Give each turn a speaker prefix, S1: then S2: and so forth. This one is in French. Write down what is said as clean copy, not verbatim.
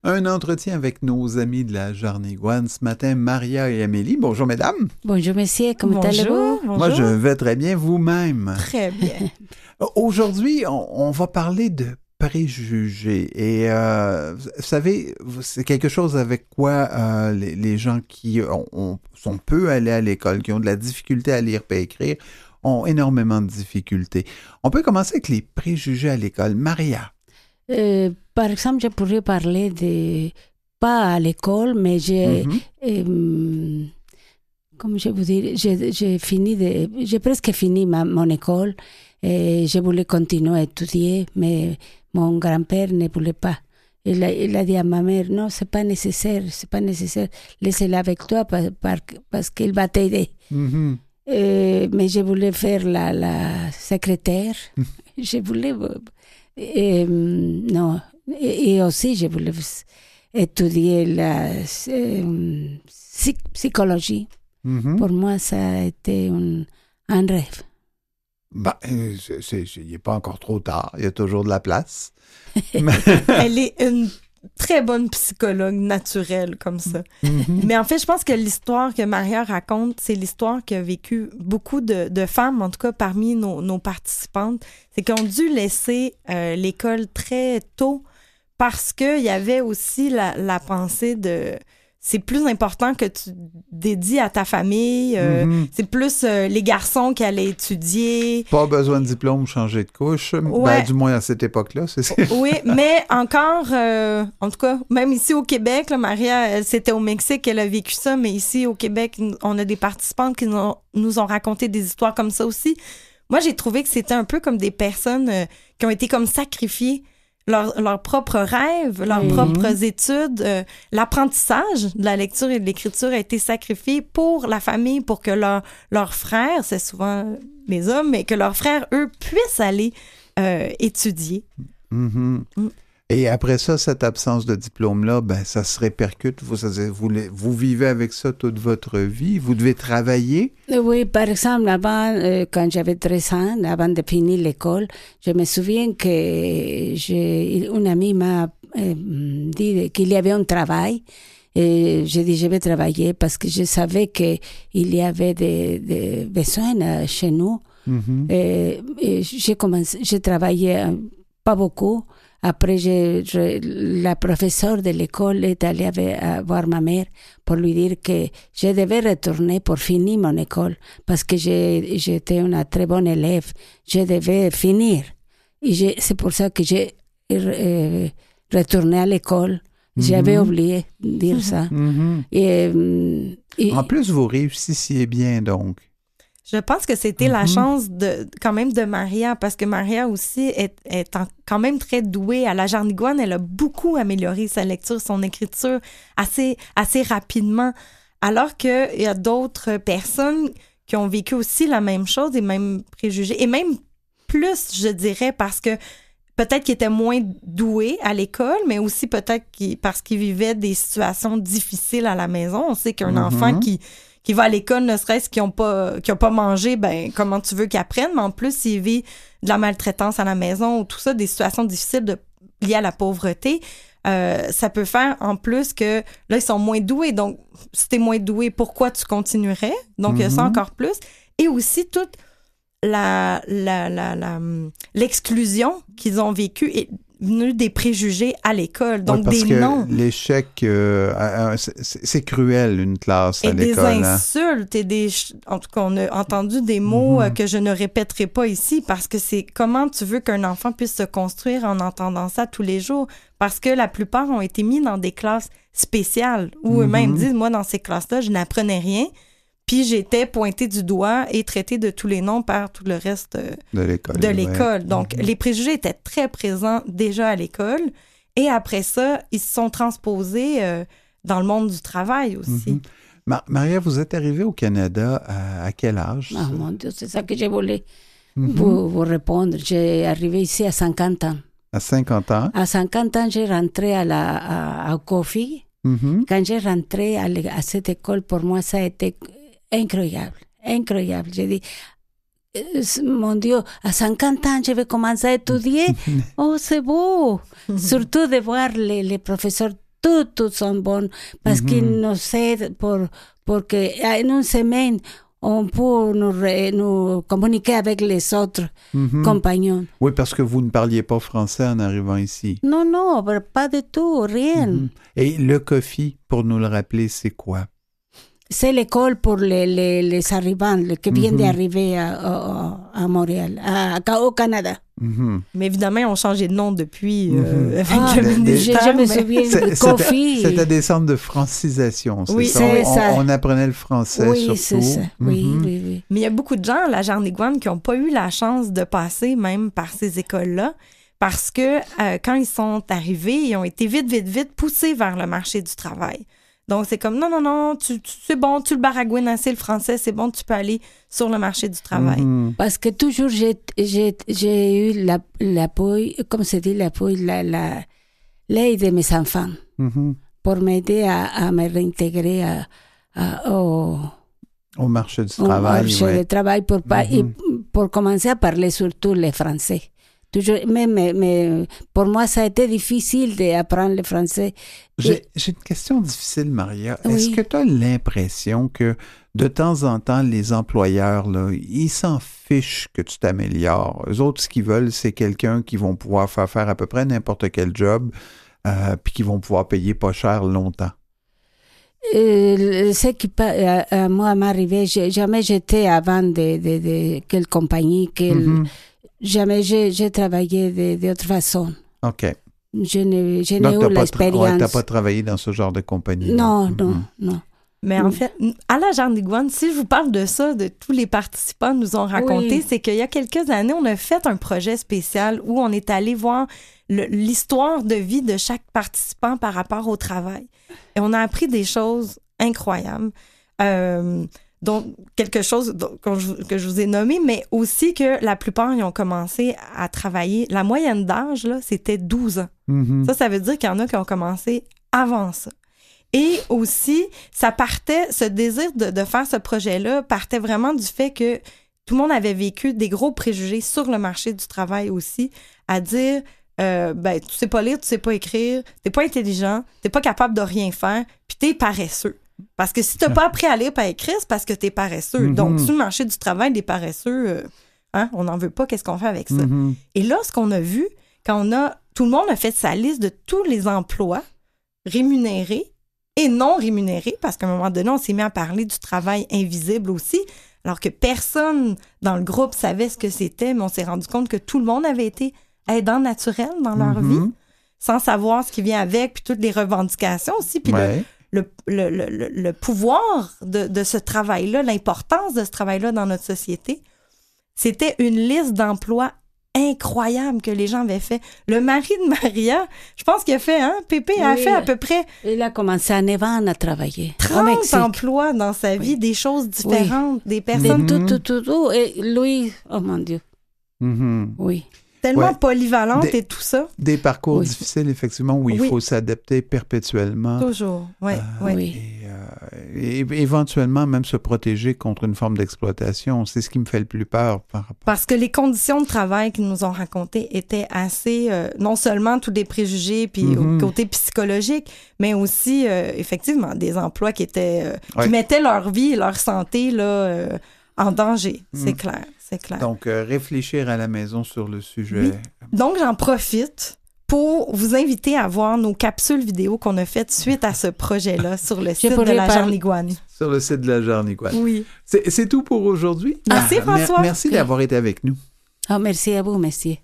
S1: Un entretien avec nos amis de la Jarniguane ce matin, Maria et Amélie. Bonjour, mesdames.
S2: Bonjour, monsieur. Comment allez-vous?
S3: Bonjour.
S1: Moi, je vais très bien, vous-même.
S3: Très bien.
S1: Aujourd'hui, on va parler de préjugés. Et vous savez, c'est quelque chose avec quoi les gens qui sont peu allés à l'école, qui ont de la difficulté à lire et écrire, ont énormément de difficultés. On peut commencer avec les préjugés à l'école. Maria.
S2: Par exemple, je pourrais parler pas à l'école, mais comme je vous dis, j'ai presque fini mon école et je voulais continuer à étudier, mais mon grand-père ne voulait pas. Il a dit à ma mère, non, c'est pas nécessaire, laissez-la avec toi parce qu'il va t'aider.
S1: Mm-hmm.
S2: Mais je voulais faire la secrétaire, je voulais... non, et aussi je voulais étudier la psychologie.
S1: Mm-hmm.
S2: Pour moi, ça a été un rêve.
S1: Il n'est pas encore trop tard, il y a toujours de la place.
S3: Elle est une très bonne psychologue naturelle comme ça.
S1: Mm-hmm.
S3: Mais en fait, je pense que l'histoire que Maria raconte, c'est l'histoire qu'a vécu beaucoup de femmes, en tout cas parmi nos participantes. C'est qu'ont dû laisser l'école très tôt parce qu'il y avait aussi la pensée de... C'est plus important que tu dédies à ta famille. C'est plus les garçons qui allaient étudier.
S1: Pas besoin de diplôme, changer de couche.
S3: Ouais.
S1: Ben, du moins à cette époque-là, c'est ça.
S3: Oui, mais encore, en tout cas, même ici au Québec, là, Maria, elle, c'était au Mexique qu'elle a vécu ça, mais ici au Québec, on a des participantes qui nous ont raconté des histoires comme ça aussi. Moi, j'ai trouvé que c'était un peu comme des personnes qui ont été comme sacrifiées. Leurs propres rêves, leurs propres études, l'apprentissage de la lecture et de l'écriture a été sacrifié pour la famille, pour que leurs frères, c'est souvent les hommes, mais que leurs frères, eux, puissent aller étudier.
S1: Mm-hmm. Et après ça, cette absence de diplôme-là, ben, ça se répercute. Vous vivez avec ça toute votre vie. Vous devez travailler.
S2: Oui, par exemple, avant, quand j'avais 13 ans, avant de finir l'école, je me souviens que une amie m'a dit qu'il y avait un travail. Et j'ai dit, je vais travailler parce que je savais qu'il y avait des besoins chez nous.
S1: Mm-hmm.
S2: Et j'ai travaillé pas beaucoup. Après, la professeure de l'école est allée voir ma mère pour lui dire que je devais retourner pour finir mon école parce que j'étais une très bonne élève. Je devais finir. Et c'est pour ça que j'ai retourné à l'école. Mm-hmm. J'avais oublié de dire ça.
S1: Mm-hmm.
S2: Et
S1: en plus, vous réussissiez bien, donc.
S3: Je pense que c'était la chance quand même de Maria, parce que Maria aussi est quand même très douée. À la Jarniguane, elle a beaucoup amélioré sa lecture, son écriture assez rapidement, alors qu'il y a d'autres personnes qui ont vécu aussi la même chose, les mêmes préjugés, et même plus, je dirais, parce que peut-être qu'ils étaient moins doués à l'école, mais aussi peut-être parce qu'ils vivaient des situations difficiles à la maison. On sait qu'un enfant qui va à l'école, ne serait-ce qu'ils n'ont pas mangé, ben comment tu veux qu'ils apprennent, mais en plus, s'ils vivent de la maltraitance à la maison ou tout ça, des situations difficiles liées à la pauvreté, ça peut faire en plus que là, ils sont moins doués. Donc, si t'es moins doué, pourquoi tu continuerais? Donc, il y a ça encore plus. Et aussi, toute l'exclusion qu'ils ont vécue est venue des préjugés à l'école, donc
S1: parce
S3: des
S1: que
S3: noms.
S1: L'échec, c'est cruel, une classe à
S3: et
S1: l'école.
S3: Des insultes, et en tout cas, on a entendu des mots que je ne répéterai pas ici, parce que c'est comment tu veux qu'un enfant puisse se construire en entendant ça tous les jours, parce que la plupart ont été mis dans des classes spéciales, où eux-mêmes disent, moi, dans ces classes-là, je n'apprenais rien, puis j'étais pointée du doigt et traitée de tous les noms par tout le reste de l'école. Donc, les préjugés étaient très présents déjà à l'école. Et après ça, ils se sont transposés dans le monde du travail aussi.
S1: Maria, vous êtes arrivée au Canada à quel âge?
S2: Ah, mon Dieu, c'est ça que je voulais vous répondre. J'ai arrivé ici à 50 ans.
S1: À 50 ans?
S2: À 50 ans, j'ai rentré à Kofi. Quand j'ai rentré à cette école, pour moi, ça a été incroyable. J'ai dit, mon Dieu, à 50 ans, je vais commencer à étudier. Oh, c'est beau. Surtout de voir les professeurs toutes sont bonnes parce qu'ils nous aident pour que en une semaine, on peut nous communiquer avec les autres compagnons.
S1: Oui, parce que vous ne parliez pas français en arrivant ici.
S2: Non, pas du tout, rien.
S1: Et le COFI, pour nous le rappeler, c'est quoi?
S2: C'est l'école pour les arrivants qui viennent d'arriver à Montréal, au Canada.
S3: Mais évidemment, on changé de nom depuis avec le ministère.
S2: Je me souviens de COFI.
S1: C'était des centres de francisation, c'est ça?
S2: C'est ça.
S1: On apprenait le français surtout.
S2: C'est ça. Oui.
S3: Mais il y a beaucoup de gens à la Jarniguane qui n'ont pas eu la chance de passer même par ces écoles-là parce que quand ils sont arrivés, ils ont été vite poussés vers le marché du travail. Donc, c'est comme, non, c'est bon, tu le baragouines assez le français, c'est bon, tu peux aller sur le marché du travail.
S2: Parce que toujours, j'ai eu l'appui, comme c'est dit, l'appui, l'aide de mes enfants pour m'aider à me réintégrer
S1: au marché du travail.
S2: Au marché du travail pour commencer à parler surtout le français. Toujours, mais pour moi, ça a été difficile d'apprendre le français.
S1: J'ai une question difficile, Maria. Oui. Est-ce que tu as l'impression que de temps en temps, les employeurs, là, ils s'en fichent que tu t'améliores? Eux autres, ce qu'ils veulent, c'est quelqu'un qui vont pouvoir faire à peu près n'importe quel job puis qui vont pouvoir payer pas cher longtemps.
S2: Ce qui moi m'arrivait, jamais j'étais avant de quelle compagnie, jamais j'ai travaillé d'autre façon.
S1: OK.
S2: Je n'ai eu l'expérience.
S1: Tu n'as pas travaillé dans ce genre de compagnie?
S2: Non.
S3: Mais en fait, à la Jarniguane, si je vous parle de ça, de tous les participants nous ont raconté, c'est qu'il y a quelques années, on a fait un projet spécial où on est allé voir l'histoire de vie de chaque participant par rapport au travail. Et on a appris des choses incroyables. Donc, quelque chose que je vous ai nommé, mais aussi que la plupart, ils ont commencé à travailler. La moyenne d'âge, là, c'était 12 ans. Ça veut dire qu'il y en a qui ont commencé avant ça. Et aussi, ce désir de faire ce projet-là partait vraiment du fait que tout le monde avait vécu des gros préjugés sur le marché du travail aussi, à dire, tu sais pas lire, tu sais pas écrire, t'es pas intelligent, t'es pas capable de rien faire, puis t'es paresseux. Parce que si t'as pas appris à lire et à écrire, c'est parce que t'es paresseux. Donc, sur le marché du travail, des paresseux, on n'en veut pas, qu'est-ce qu'on fait avec ça? Et là, ce qu'on a vu, tout le monde a fait sa liste de tous les emplois rémunérés et non rémunérés, parce qu'à un moment donné, on s'est mis à parler du travail invisible aussi, alors que personne dans le groupe savait ce que c'était, mais on s'est rendu compte que tout le monde avait été aidant naturel dans leur vie, sans savoir ce qui vient avec, puis toutes les revendications aussi, puis le pouvoir de ce travail-là, l'importance de ce travail-là dans notre société. C'était une liste d'emplois incroyable que les gens avaient fait. Le mari de Maria, je pense qu'il a fait, Pépé a fait à peu près...
S2: Il a commencé à 9 ans à travailler
S3: 30 emplois dans sa vie, des choses différentes, des personnes...
S2: Tout. Et lui, oh mon Dieu. Oui.
S3: Tellement polyvalente et tout ça.
S1: Des parcours difficiles, effectivement, où il faut s'adapter perpétuellement.
S3: Toujours, oui.
S1: Et éventuellement, même se protéger contre une forme d'exploitation. C'est ce qui me fait le plus peur.
S3: Parce que les conditions de travail qu'ils nous ont racontées étaient assez, non seulement tous des préjugés, puis au côté psychologique, mais aussi, effectivement, des emplois qui mettaient leur vie et leur santé là, en danger. C'est clair.
S1: Donc, réfléchir à la maison sur le sujet.
S3: Oui. Donc, j'en profite pour vous inviter à voir nos capsules vidéo qu'on a faites suite à ce projet-là sur le site de la Jarniguane.
S1: Sur le site de la Jarniguane.
S3: Oui.
S1: C'est tout pour aujourd'hui.
S3: Merci, François.
S1: Merci d'avoir été avec nous.
S2: Merci à vous, merci.